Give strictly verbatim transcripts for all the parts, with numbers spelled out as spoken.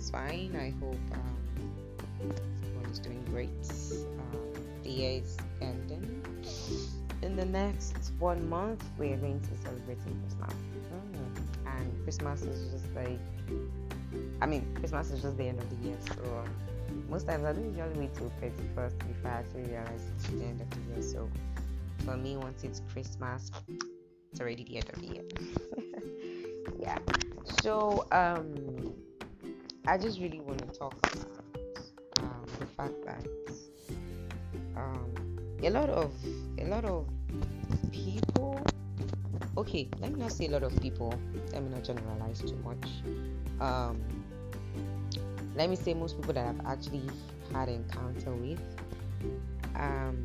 is fine. I hope um, everyone is doing great. Um, the year is ending. In the next one month, we are going to celebrate Christmas. Mm. And Christmas is just like, I mean, Christmas is just the end of the year. So um, most times I don't usually wait till thirty-first before I actually realize it's the end of the year. So for me, once it's Christmas, it's already the end of the year. Yeah. So um, I just really want to talk about um, the fact that um, a lot of a lot of people. Okay, let me not say a lot of people. Let me not generalize too much. Um, let me say most people that I've actually had encounter with um,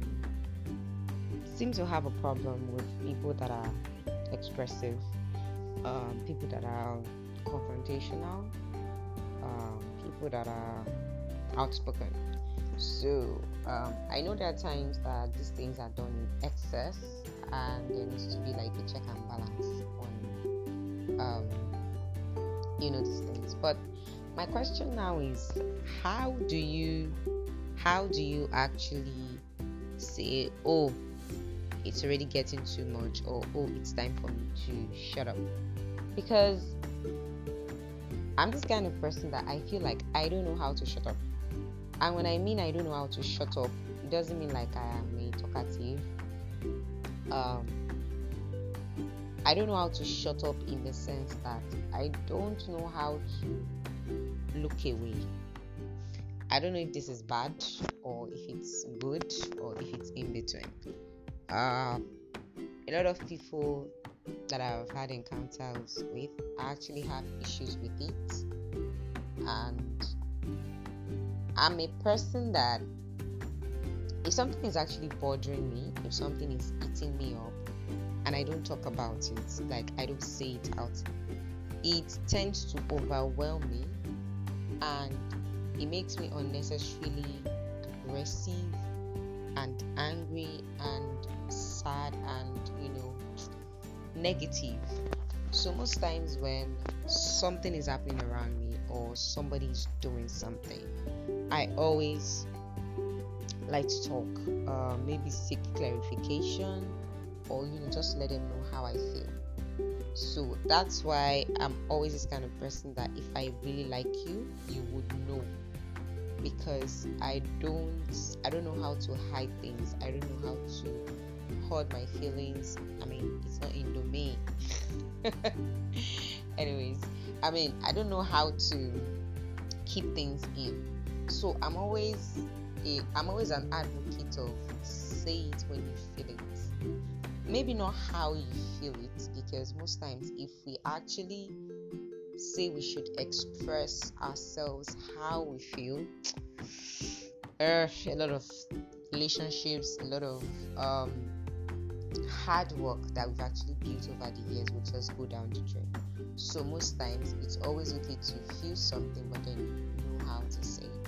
seem to have a problem with people that are expressive, um, people that are confrontational, um, people that are outspoken. So um, I know there are times that these things are done in excess, and there needs to be like a check and balance on um, you know these things. But my question now is, how do you how do you actually say, oh, it's already getting too much, or oh, it's time for me to shut up? Because I'm this kind of person that I feel like I don't know how to shut up. And when I mean I don't know how to shut up, it doesn't mean like I am a talkative. Um, I don't know how to shut up in the sense that I don't know how to look away. I don't know if this is bad or if it's good or if it's in between. Uh, a lot of people that I've had encounters with actually have issues with it, and I'm a person that if something is actually bothering me, if something is eating me up, and I don't talk about it, like I don't say it out, it tends to overwhelm me, and it makes me unnecessarily aggressive and angry and sad and, you know, negative. So most times when something is happening around me or somebody is doing something, I always like to talk, uh, maybe seek clarification, or you know, just let them know how I feel. So that's why I'm always this kind of person that if I really like you, you would know, because I don't I don't know how to hide things. I don't know how to hold my feelings. I mean, it's not in domain. Anyways, I mean, I don't know how to keep things in. So I'm always a, I'm always an advocate of say it when you feel it. Maybe not how you feel it, because most times if we actually say we should express ourselves how we feel, uh, a lot of relationships, a lot of um, hard work that we've actually built over the years will just go down the drain. So most times it's always okay to feel something, but then know how to say it.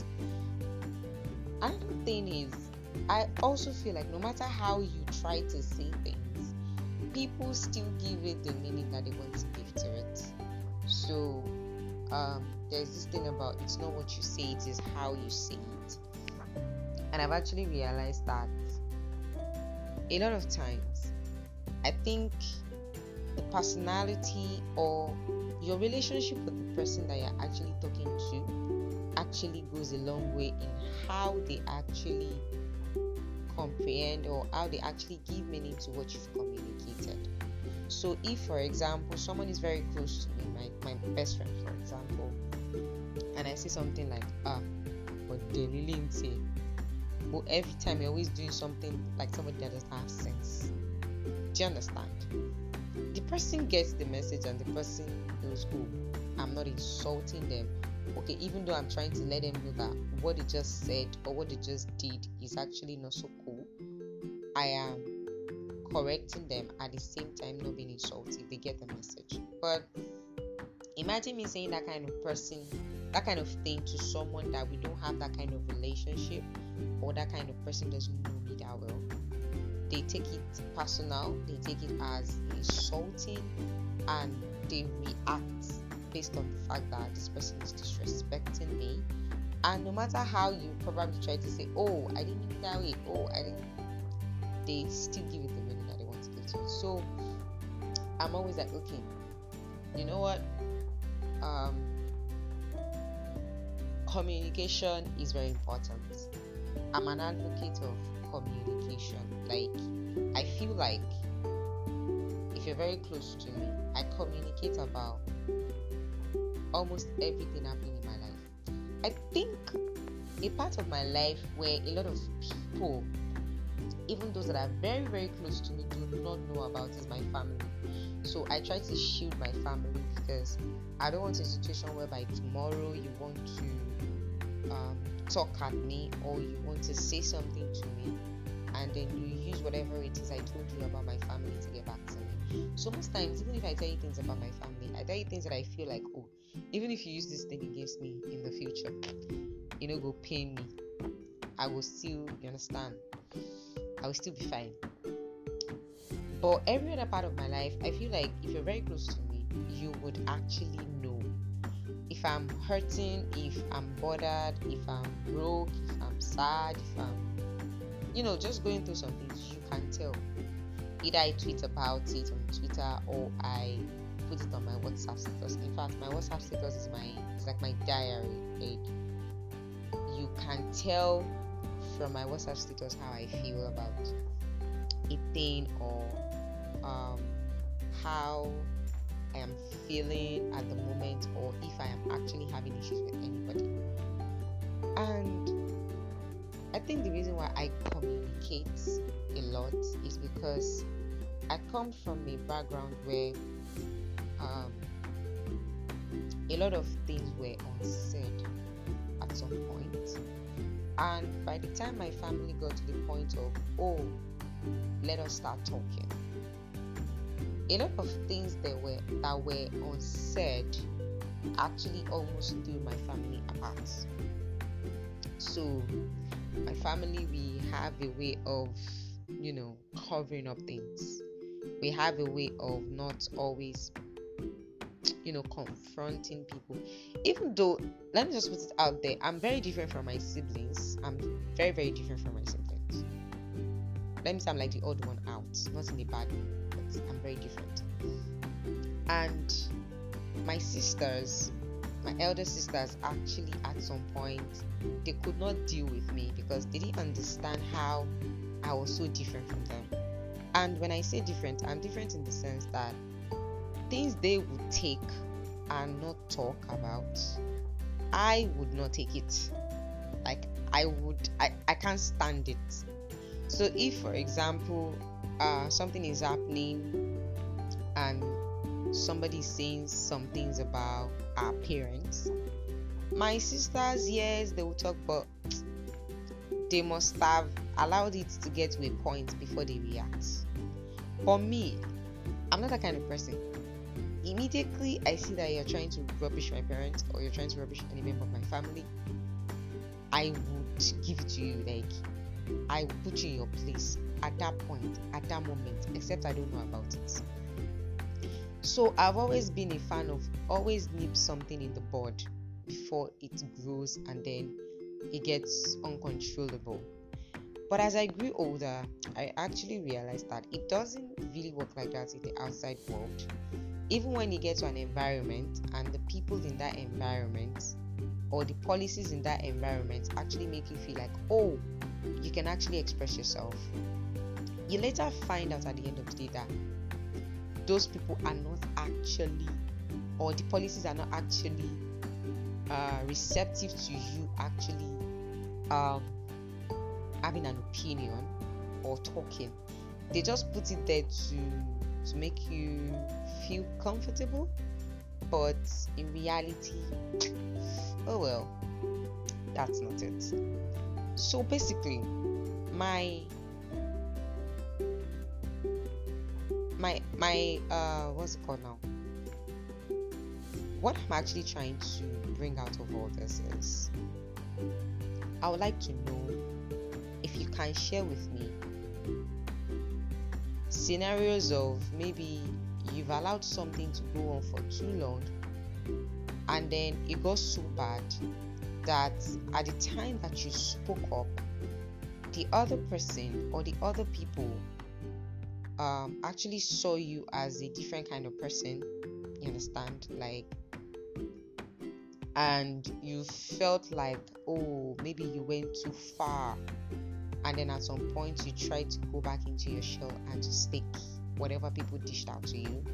Another thing is, I also feel like no matter how you try to say things, people still give it the meaning that they want to give to it. So um, there's this thing about it's not what you say, it is how you say it. And I've actually realized that a lot of times, I think the personality or your relationship with the person that you're actually talking to actually goes a long way in how they actually comprehend or how they actually give meaning to what you've communicated. So if, for example, someone is very close to me, my, my best friend, for example, and I say something like, ah, but they really didn't say, but every time you're always doing something like somebody that doesn't have sense. Do you understand? The person gets the message and the person knows, oh, I'm not insulting them. Okay, even though I'm trying to let them know that what they just said or what they just did is actually not so cool, I am correcting them at the same time not being insulted. They get the message. But imagine me saying that kind of person, that kind of thing to someone that we don't have that kind of relationship, or that kind of person doesn't know me that well. They take it personal, they take it as insulting, and they react based on the fact that this person is disrespecting me. And no matter how you probably try to say, oh, I didn't mean it that way, oh, I didn't, they still give it the meaning that they want to give to you. So I'm always like, okay, you know what? Um, communication is very important. I'm an advocate of communication. Like, I feel like if you're very close to me, I communicate about almost everything happening in my life. I think a part of my life where a lot of people, even those that are very, very close to me, do not know about is my family. So I try to shield my family because I don't want a situation whereby tomorrow you want to um, talk at me or you want to say something to me and then you use whatever it is I told you about my family to get back to me. So most times, even if I tell you things about my family, I tell you things that I feel like, oh, even if you use this thing against me in the future, you know, go pain me, I will still, you understand, I will still be fine. But every other part of my life, I feel like if you're very close to me, you would actually know. If I'm hurting, if I'm bothered, if I'm broke, if I'm sad, if I'm, you know, just going through some things, you can tell. Either I tweet about it on Twitter or I put it on my WhatsApp status. In fact, my WhatsApp status is my, it's like my diary. Like, you can tell from my WhatsApp status how I feel about a thing or um, how I am feeling at the moment, or if I am actually having issues with anybody. And I think the reason why I communicate a lot is because I come from a background where um, a lot of things were unsaid at some point. And by the time my family got to the point of, oh, let us start talking, a lot of things that were that were unsaid actually almost threw my family apart. So my family, we have a way of, you know, covering up things. We have a way of not always, you know, confronting people. Even though, let me just put it out there, I'm very different from my siblings. I'm very, very different from my siblings. Let me say I'm like the odd one out, not in a bad way, but I'm very different. And my sisters, my elder sisters, actually at some point, they could not deal with me because they didn't understand how I was so different from them. And when I say different, I'm different in the sense that things they would take and not talk about, I would not take it. Like, I would, I, I can't stand it. So if, for example, uh, something is happening and somebody is saying some things about our parents, my sisters, yes, they will talk, but they must have allowed it to get to a point before they react. For me, I'm not that kind of person. Immediately I see that you're trying to rubbish my parents or you're trying to rubbish any member of my family, I would give it to you. Like, I will put you in your place at that point, at that moment, except I don't know about it. So I've always been a fan of always nip something in the bud before it grows and then it gets uncontrollable. But as I grew older, I actually realized that it doesn't really work like that in the outside world. Even when you get to an environment and the people in that environment or the policies in that environment actually make you feel like, oh, you can actually express yourself, you later find out at the end of the day that those people are not actually, or the policies are not actually uh, receptive to you actually um, having an opinion or talking. They just put it there to to make you feel comfortable, but in reality, oh well, that's not it. So basically, my my my uh what's it called now? What I'm actually trying to bring out of all this is, I would like to know if you can share with me scenarios of maybe you've allowed something to go on for too long And then it got so bad that at the time that you spoke up, the other person or the other people um, actually saw you as a different kind of person. You understand? Like, and you felt like, oh, maybe you went too far. And then at some point, you tried to go back into your shell and just take whatever people dished out to you.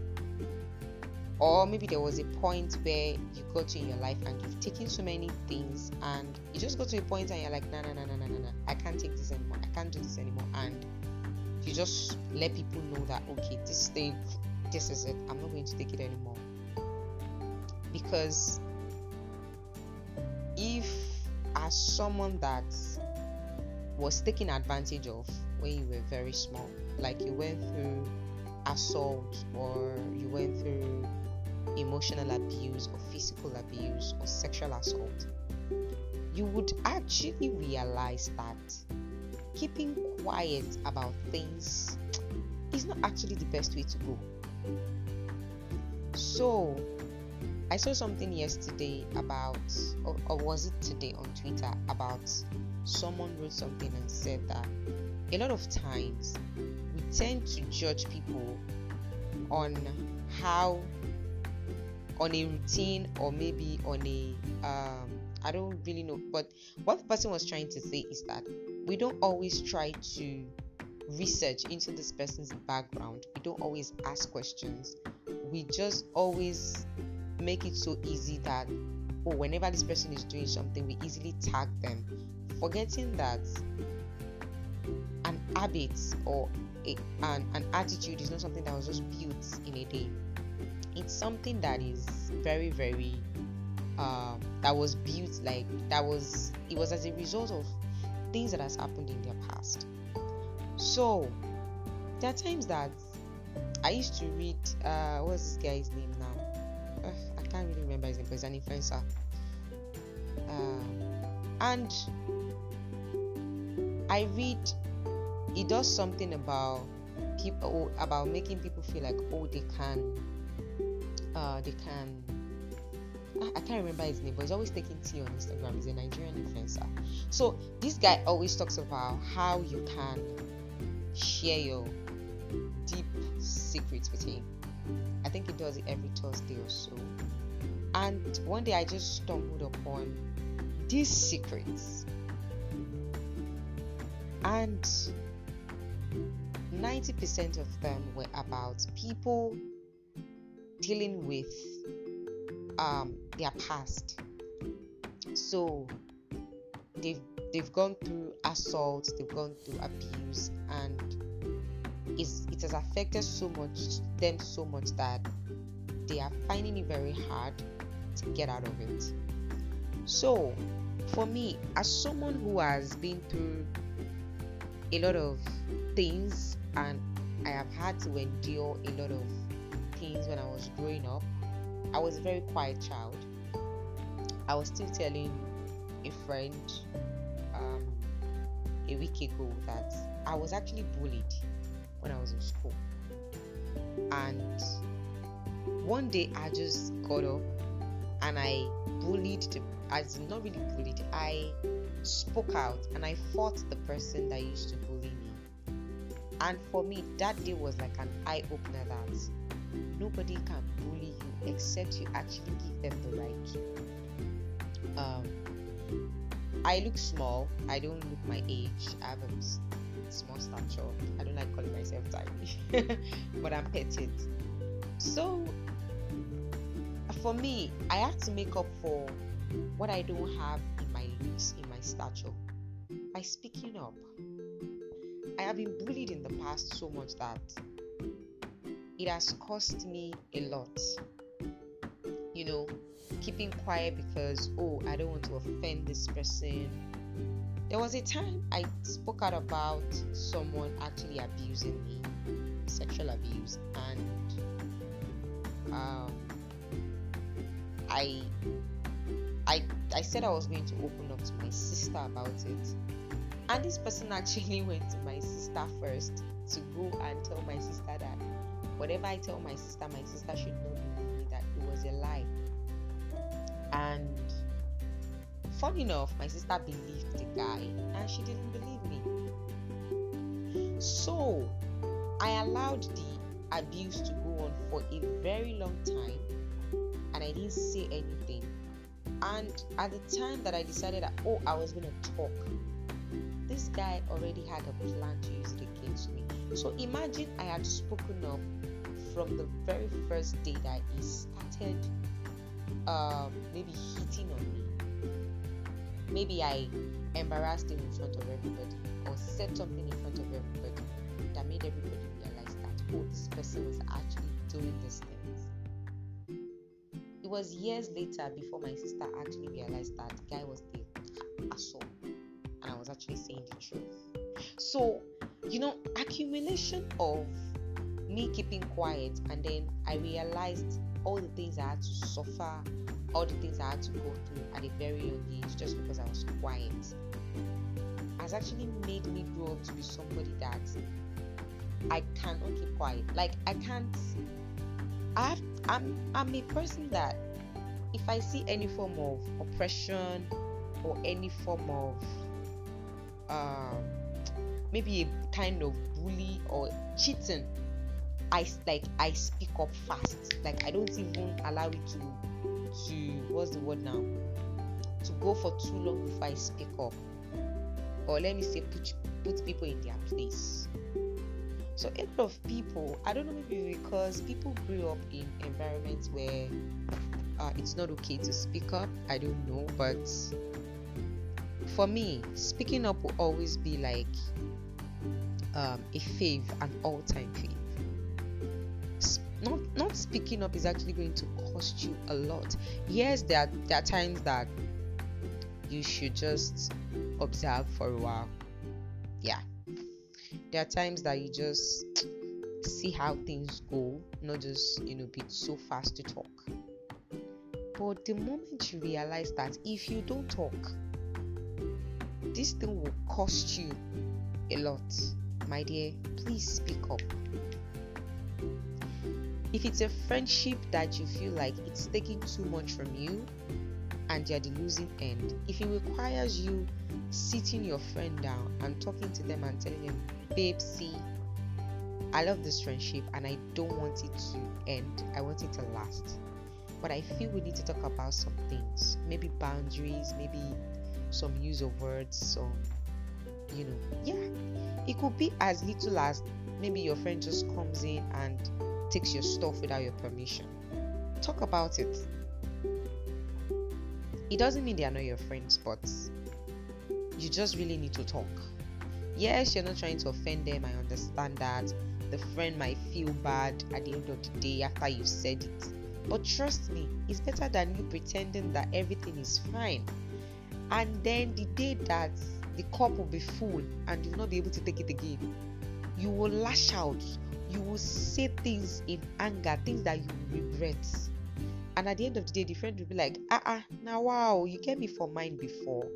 Or maybe there was a point where you got to in your life and you've taken so many things, and you just got to a point and you're like, no, no, no, no, no, no, no, I can't take this anymore. I can't do this anymore. And you just let people know that, okay, this thing, this is it. I'm not going to take it anymore. Because if as someone that was taken advantage of when you were very small, like you went through assault, or you went through emotional abuse or physical abuse or sexual assault, you would actually realize that keeping quiet about things is not actually the best way to go. So I saw something yesterday about, or, or was it today on Twitter, about someone wrote something and said that a lot of times we tend to judge people on how, on a routine, or maybe on a um I don't really know, but what the person was trying to say is that we don't always try to research into this person's background. We don't always ask questions. We just always make it so easy that, oh, whenever this person is doing something, we easily tag them, forgetting that an habit or a, an, an attitude is not something that was just built in a day. It's something that is very, very um, that was built, like that was it was as a result of things that has happened in their past. So there are times that I used to read uh what's this guy's name now? Uh, I can't really remember his name, but he's an influencer. Uh, and I read he does something about people, about making people feel like, oh, they can uh they can I can't remember his name, but he's always taking tea on Instagram. He's a Nigerian influencer. So this guy always talks about how you can share your deep secrets with him. I think he does it every Thursday or so. And one day I just stumbled upon these secrets, and ninety percent of them were about people dealing with um their past. So they've they've gone through assault, they've gone through abuse, and it's, it has affected so much them so much that they are finding it very hard to get out of it. So for me, as someone who has been through a lot of things, and I have had to endure a lot of things when I was growing up, I was a very quiet child. I was still telling a friend um, a week ago that I was actually bullied when I was in school. And one day I just got up and I bullied the, I did not really bullied, I spoke out and I fought the person that used to bully me. And for me, that day was like an eye-opener that nobody can bully you except you actually give them the right to. Um, I look small. I don't look my age. I have a small stature. I don't like calling myself tiny, but I'm petite. So for me, I have to make up for what I don't have in my looks, in my stature, by speaking up. I have been bullied in the past so much that it has cost me a lot. You know, keeping quiet because, oh, I don't want to offend this person. There was a time I spoke out about someone actually abusing me, sexual abuse, and um, I, I, I said I was going to open up to my sister about it, and this person actually went to my sister first to go and tell my sister that whatever I tell my sister, my sister should not believe me, that it was a lie. And funny enough, my sister believed the guy and she didn't believe me. So I allowed the abuse to go on for a very long time and I didn't say anything. And at the time that I decided that, oh, I was going to talk, this guy already had a plan to use it against me. So imagine I had spoken up from the very first day that he started um, maybe hitting on me. Maybe I embarrassed him in front of everybody or said something in front of everybody that made everybody realize that, oh, this person was actually doing these things. It was years later before my sister actually realized that the guy was the asshole and I was actually saying the truth. So, you know, accumulation of me keeping quiet, and then I realized all the things I had to suffer, all the things I had to go through at a very young age just because I was quiet, has actually made me grow up to be somebody that I cannot keep quiet. Like I can't. I have. I'm. I'm a person that if I see any form of oppression or any form of um, maybe a kind of bully or cheating, I like I speak up fast. Like I don't even allow it to to what's the word now? To go for too long before I speak up. Or let me say put put people in their place. So a lot of people, I don't know, maybe because people grew up in environments where uh, it's not okay to speak up. I don't know, but for me, speaking up will always be like um, a fave, an all-time fave. Not not speaking up is actually going to cost you a lot. Yes, there are, there are times that you should just observe for a while. Yeah. There are times that you just see how things go, not just, you know, be so fast to talk. But the moment you realize that if you don't talk, this thing will cost you a lot, my dear, please speak up. If it's a friendship that you feel like it's taking too much from you and you're the losing end, if it requires you sitting your friend down and talking to them and telling them, babe, see, I love this friendship and I don't want it to end, I want it to last, but I feel we need to talk about some things, maybe boundaries, maybe some use of words, some, you know, yeah, it could be as little as maybe your friend just comes in and takes your stuff without your permission. Talk about it. It doesn't mean they are not your friends, but you just really need to talk. Yes, you're not trying to offend them. I understand that. The friend might feel bad at the end of the day after you said it. But trust me, it's better than you pretending that everything is fine. And then the day that the cup will be full and you will not be able to take it again, you will lash out. You will say things in anger, things that you will regret. And at the end of the day, the friend will be like, ah, ah, now wow, you gave me for mine before.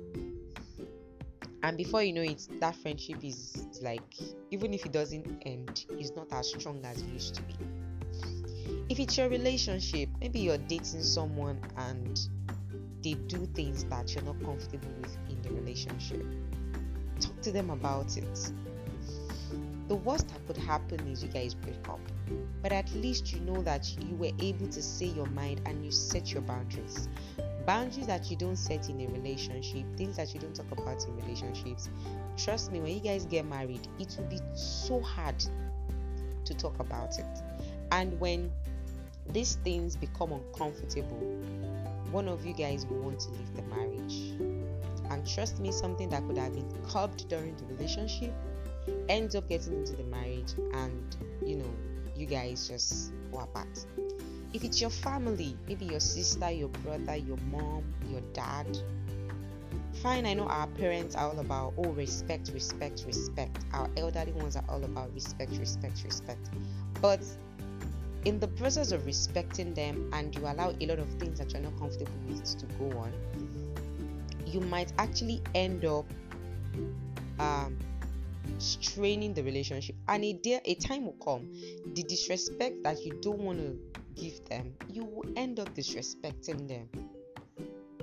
And before you know it, that friendship is like, even if it doesn't end, it's not as strong as it used to be. If it's your relationship, maybe you're dating someone and they do things that you're not comfortable with in the relationship, talk to them about it. The worst that could happen is you guys break up, but at least you know that you were able to say your mind and you set your boundaries. Boundaries that you don't set in a relationship, things that you don't talk about in relationships. Trust me, when you guys get married, it will be so hard to talk about it. And when these things become uncomfortable, one of you guys will want to leave the marriage. And trust me, something that could have been curbed during the relationship ends up getting into the marriage, and you know, you guys just go apart. If it's your family, maybe your sister, your brother, your mom, your dad, fine, I know our parents are all about, oh, respect, respect, respect. Our elderly ones are all about respect, respect, respect. But in the process of respecting them, and you allow a lot of things that you're not comfortable with to go on, you might actually end up um straining the relationship, and a day a time will come, the disrespect that you don't want to give them, you will end up disrespecting them.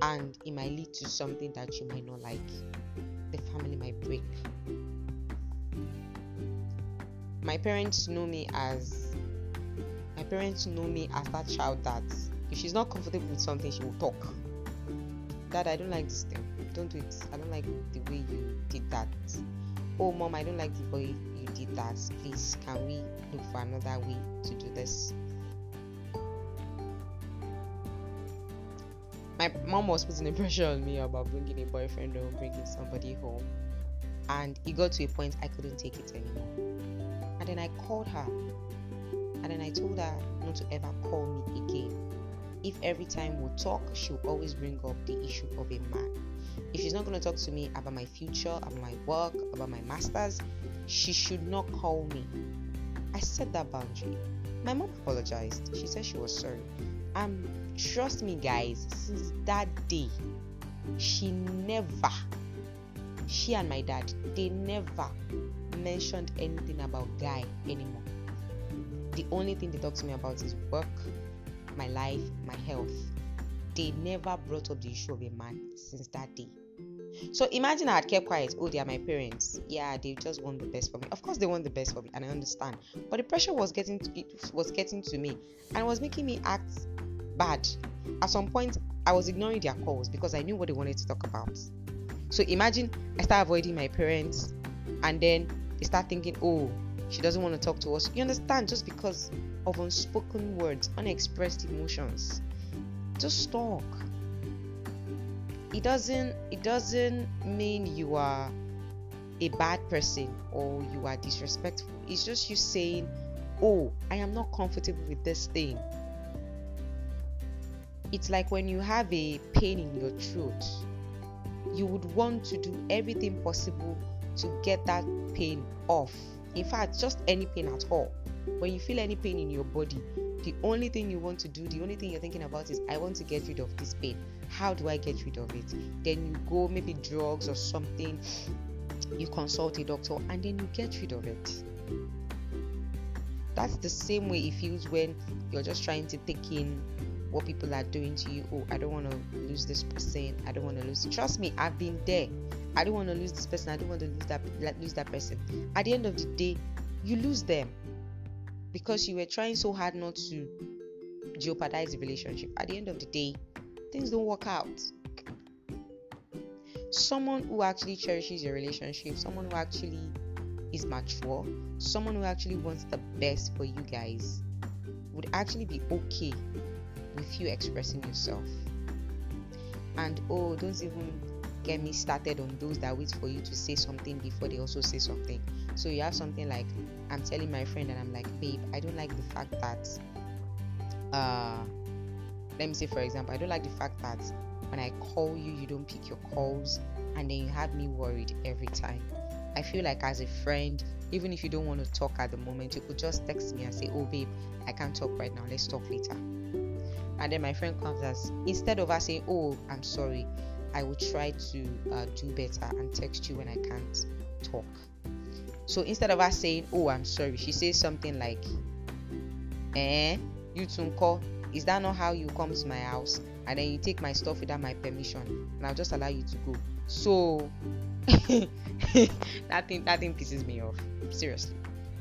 and it might lead to something that you might not like. The family might break. My parents know me as my parents know me as that child that if she's not comfortable with something, she will talk. Dad, I don't like this thing. Don't do it. I don't like the way you did that. Oh, Mom, I don't like the way you did that. Please, can we look for another way to do this? My mom was putting a pressure on me about bringing a boyfriend or bringing somebody home. And it got to a point I couldn't take it anymore. And then I called her. And then I told her not to ever call me again. If every time we talk, she'll always bring up the issue of a man. If she's not going to talk to me about my future, about my work, about my masters, she should not call me. I set that boundary. My mom apologized. She said she was sorry. And trust me, guys, since that day, she never, she and my dad, they never mentioned anything about Guy anymore. The only thing they talk to me about is work, my life, my health. They never brought up the issue of a man since that day. So imagine I had kept quiet. Oh, they are my parents. Yeah, they just want the best for me. Of course they want the best for me, and I understand. But the pressure was getting to it was getting to me, and was making me act bad. At some point, I was ignoring their calls because I knew what they wanted to talk about. So imagine I start avoiding my parents, and then they start thinking, oh, she doesn't want to talk to us. You understand? Just because of unspoken words, unexpressed emotions. Just talk. It doesn't it doesn't mean you are a bad person or you are disrespectful. It's just you saying, oh, I am not comfortable with this thing. It's like when you have a pain in your throat, you would want to do everything possible to get that pain off. In fact, just any pain at all. When you feel any pain in your body, the only thing you want to do, the only thing you're thinking about is, I want to get rid of this pain. How do I get rid of it? Then you go, maybe drugs or something, you consult a doctor, and then you get rid of it. That's the same way it feels when you're just trying to take in what people are doing to you. Oh, I don't want to lose this person. I don't want to lose. Trust me, I've been there. I don't want to lose this person. I don't want to lose that lose that person. At the end of the day, you lose them because you were trying so hard not to jeopardize the relationship. At the end of the day, things don't work out. Someone who actually cherishes your relationship, someone who actually is mature, someone who actually wants the best for you guys, would actually be okay with you expressing yourself. And oh, don't even get me started on those that wait for you to say something before they also say something. So you have something like, I'm telling my friend and I'm like, babe, I don't like the fact that uh let me say for example, I don't like the fact that when I call you, you don't pick your calls, and then you have me worried every time. I feel like as a friend, even if you don't want to talk at the moment, you could just text me and say, oh babe, I can't talk right now, let's talk later. And then my friend comes as, instead of us saying, oh, I'm sorry, I will try to uh, do better and text you when I can't talk. So instead of us saying, oh, I'm sorry, she says something like, eh, you too call. Is that not how you come to my house? And then you take my stuff without my permission, and I'll just allow you to go. So that thing that thing pisses me off. Seriously.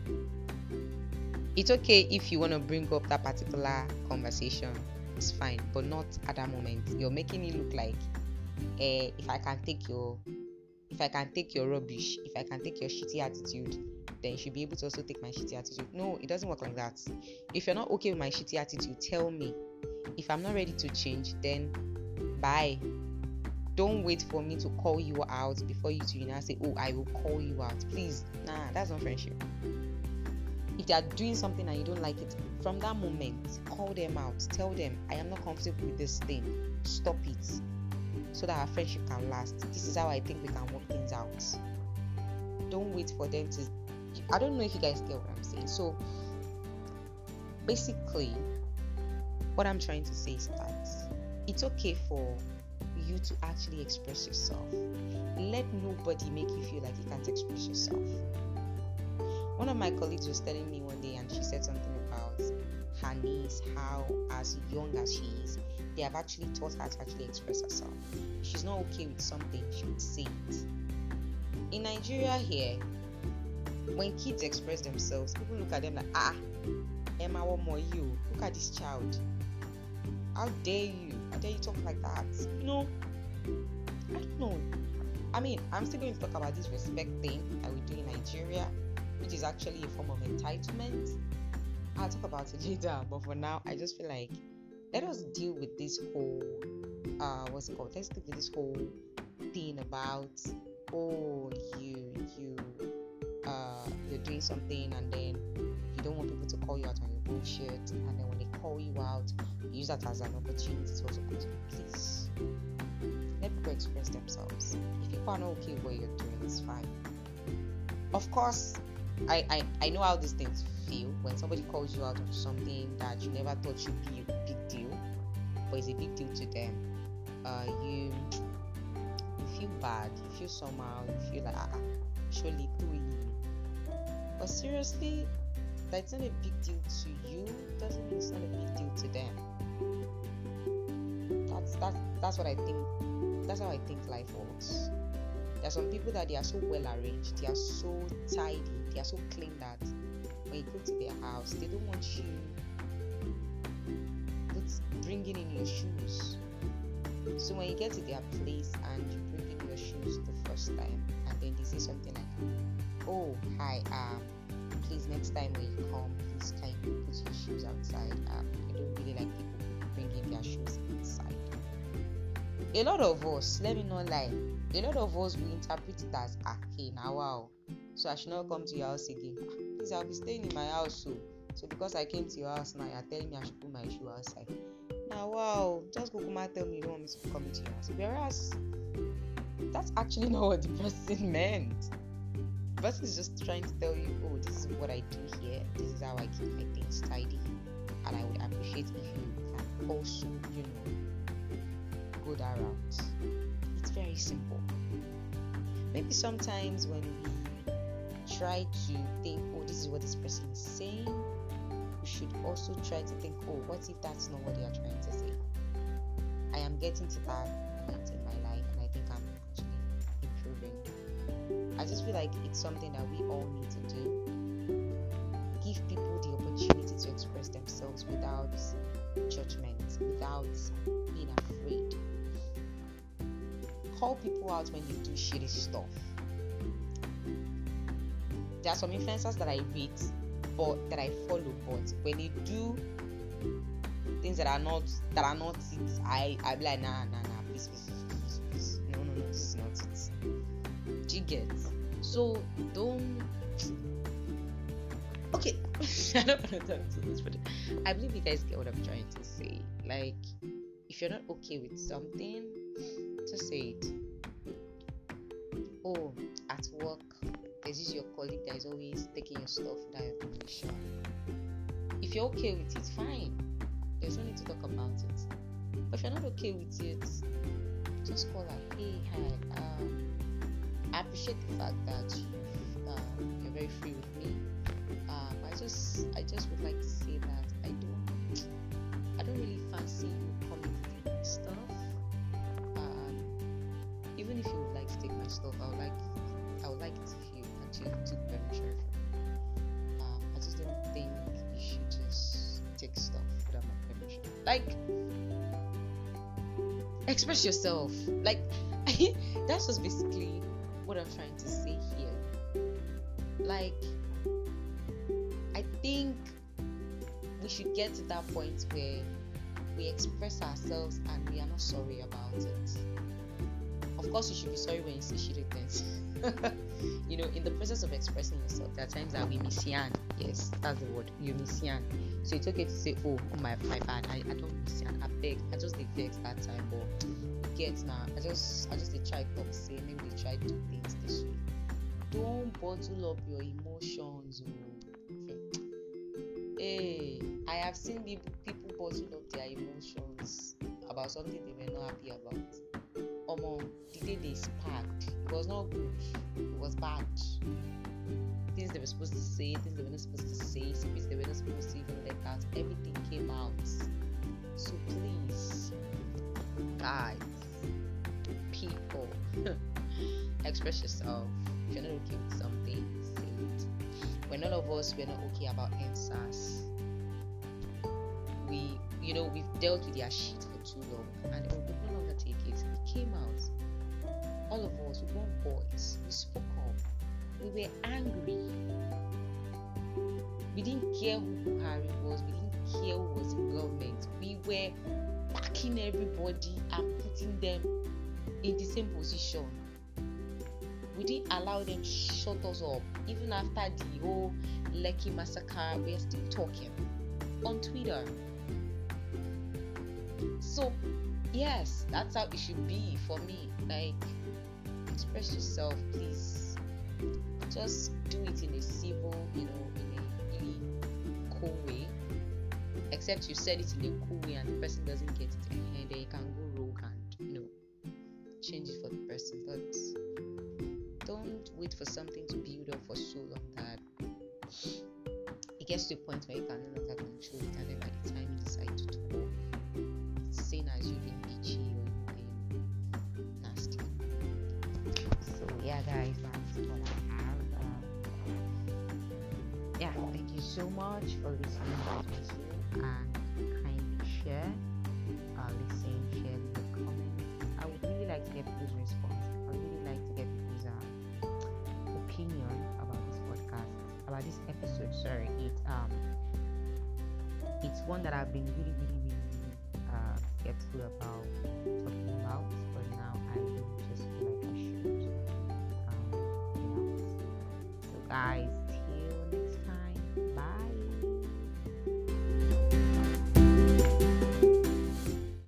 It's okay if you want to bring up that particular conversation. It's fine, but not at that moment. You're making it look like eh, if I can take your if I can take your rubbish, if I can take your shitty attitude, then you should be able to also take my shitty attitude. No, it doesn't work like that. If you're not okay with my shitty attitude, tell me. If I'm not ready to change, then bye. Don't wait for me to call you out before you to you know say, oh, I will call you out. Please, nah, that's not friendship. If they are doing something and you don't like it, from that moment, call them out. Tell them, I am not comfortable with this thing. Stop it. So that our friendship can last. This is how I think we can work things out. Don't wait for them to. I don't know if you guys get what I'm saying. So basically, what I'm trying to say is that it's okay for you to actually express yourself. Let nobody make you feel like you can't express yourself. One of my colleagues was telling me one day, and she said something about her niece, how as young as she is, they have actually taught her to actually express herself. If she's not okay with something, she would say it. In Nigeria here, when kids express themselves, people look at them like, ah, Emma, what more you? Look at this child. How dare you? How dare you talk like that? You know, I don't know. I mean, I'm still going to talk about this respect thing that we do in Nigeria, which is actually a form of entitlement. I'll talk about it later, but for now, I just feel like let us deal with this whole, uh, what's it called? Let's deal with this whole thing about, oh, you, you, uh, you're doing something and then you don't want people to call you out on your bullshit, and then when they call you out, you use that as an opportunity to also go to, please, let people express themselves. If people are not okay with what you're doing, it's fine. Of course, I, I, I know how these things feel when somebody calls you out on something that you never thought should be a big deal, but it's a big deal to them. Uh, you you feel bad, you feel somehow, you feel like, ah, surely doing you. But seriously, that's not a big deal to you, doesn't mean it's not a big deal to them. That's that's that's what I think. That's how I think life works. There are some people that they are so well arranged, they are so tidy, they are so clean that when you go to their house, they don't want you bringing in your shoes. So when you get to their place and you bring in your shoes the first time, and then they say something like, "Oh, hi, um, please next time when you come, please can you put your shoes outside? Um, I don't really like people bringing their shoes inside." A lot of us, let me not lie, a lot of us will interpret it as, ah, hey, now wow, so I should not come to your house again. Please, I'll be staying in my house, so so because I came to your house now, you're telling me I should put my shoe outside. Now wow, just go come and tell me you don't want me to come into your house. Whereas that's actually not what the person meant. The person is just trying to tell you, oh, this is what I do here, this is how I keep my things tidy, and I would appreciate if you can also, you know, go that route. It's very simple. Maybe sometimes when we try to think, oh, this is what this person is saying, we should also try to think, oh, what if that's not what they are trying to say? I am getting to that point in my life, and I think I'm actually improving. I just feel like it's something that we all need to do. Give people the opportunity to express themselves without judgment, without being afraid. Call people out when they do shitty stuff. There are some influencers that I rate, but that I follow, but when they do things that are not that are not it, I I be like, nah, nah, nah, please, please, please, please. No, no, no, this is not it. Do you get? So don't. Okay, I don't want to talk to this, but I believe you guys get what I'm trying to say. Like, if you're not okay with something, just say it. Oh, at work, there's this your colleague that is always taking your stuff without your permission. If you're okay with it, fine. There's no need to talk about it. But if you're not okay with it, just call her. Hey, hi. Um, I appreciate the fact that you, uh, you're very free with me. Um, I just, I just would like to say that I don't, I don't really fancy you coming to take my stuff. Um, even if you would like to take my stuff, I would like, I would like it if you actually took permission. Um, I just don't think you should just take stuff without my permission. Like, express yourself. Like, that's just basically what I'm trying to say here. Like, I think we should get to that point where we express ourselves and we are not sorry about it. Of course, you should be sorry when you see shitty things. You know, in the process of expressing yourself, there are times that we misyan. Yes, that's the word. You misyan. So it's okay to say, oh, oh my, my bad. I, I don't misyan. I beg. I just did vex that time, but you get now. I just I just did try to say maybe they try to do things this way. Don't bottle up your emotions. Oh. Hey, I have seen people, people bottle up their emotions about something they were not happy about. Omo, the day they sparked, it was not good. It was bad. Things they were supposed to say, things they were not supposed to say, speech they were not supposed to even let out. Everything came out. So please, guys, people, express yourself. If you're not okay with something, say it. When all of us we're not okay about answers, we, you know, we've dealt with their shit for too long, and we could no longer take it. It came out. All of us, with one voice, we spoke up. We were angry. We didn't care who Buhari was. We didn't care who was in government. We were backing everybody and putting them in the same position. We didn't allow them to shut us up. Even after the whole Lekki massacre, we're still talking on Twitter. So, yes, that's how it should be for me. Like, express yourself, please. Just do it in a civil, you know, in a really cool way. Except you said it in a cool way and the person doesn't get it, and then you can go rogue and, you know, change it for the person. But don't wait for something to build up for so long that it gets to a point where you can no longer control it, and then by the time you decide to talk, it's seen as you being bitchy or you being nasty. So yeah, guys, that's what I have. Um, yeah, thank you so much for listening to this video, and kindly share, uh, listen, share, leave a comment. I would really like to get people's response. I would really like to get people's uh, opinion about this podcast, about this episode. Sorry, it um, it's one that I've been really, really, really, really uh, skeptical about talking about, but now I really just feel like I should. Um, you know. So, guys.